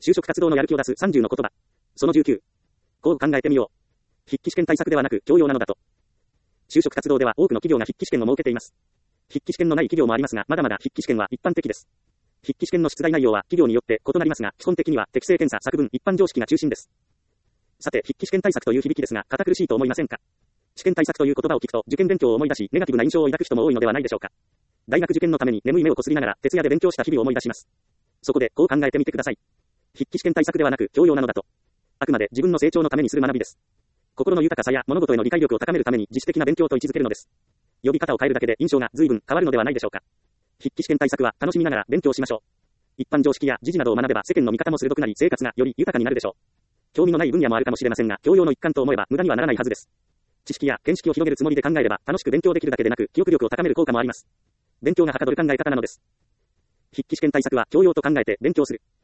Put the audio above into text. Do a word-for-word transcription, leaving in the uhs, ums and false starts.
就職活動のやる気を出すさんじゅうの言葉。そのじゅうきゅう。こう考えてみよう。筆記試験対策ではなく教養なのだと。就職活動では多くの企業が筆記試験を設けています。筆記試験のない企業もありますが、まだまだ筆記試験は一般的です。筆記試験の出題内容は企業によって異なりますが、基本的には適正検査、作文、一般常識が中心です。さて、筆記試験対策という響きですが、堅苦しいと思いませんか？試験対策という言葉を聞くと、受験勉強を思い出し、ネガティブな印象を抱く人も多いのではないでしょうか。大学受験のために眠い目をこすりながら、徹夜で勉強した日々を思い出します。そこで、こう考えてみてください。筆記試験対策ではなく、教養なのだと。あくまで自分の成長のためにする学びです。心の豊かさや物事への理解力を高めるために自主的な勉強と位置づけるのです。呼び方を変えるだけで印象が随分変わるのではないでしょうか。筆記試験対策は楽しみながら勉強しましょう。一般常識や時事などを学べば世間の見方も鋭くなり生活がより豊かになるでしょう。興味のない分野もあるかもしれませんが、教養の一環と思えば無駄にはならないはずです。知識や見識を広げるつもりで考えれば楽しく勉強できるだけでなく記憶力を高める効果もあります。勉強がはかどる考え方なのです。筆記試験対策は教養と考えて勉強する。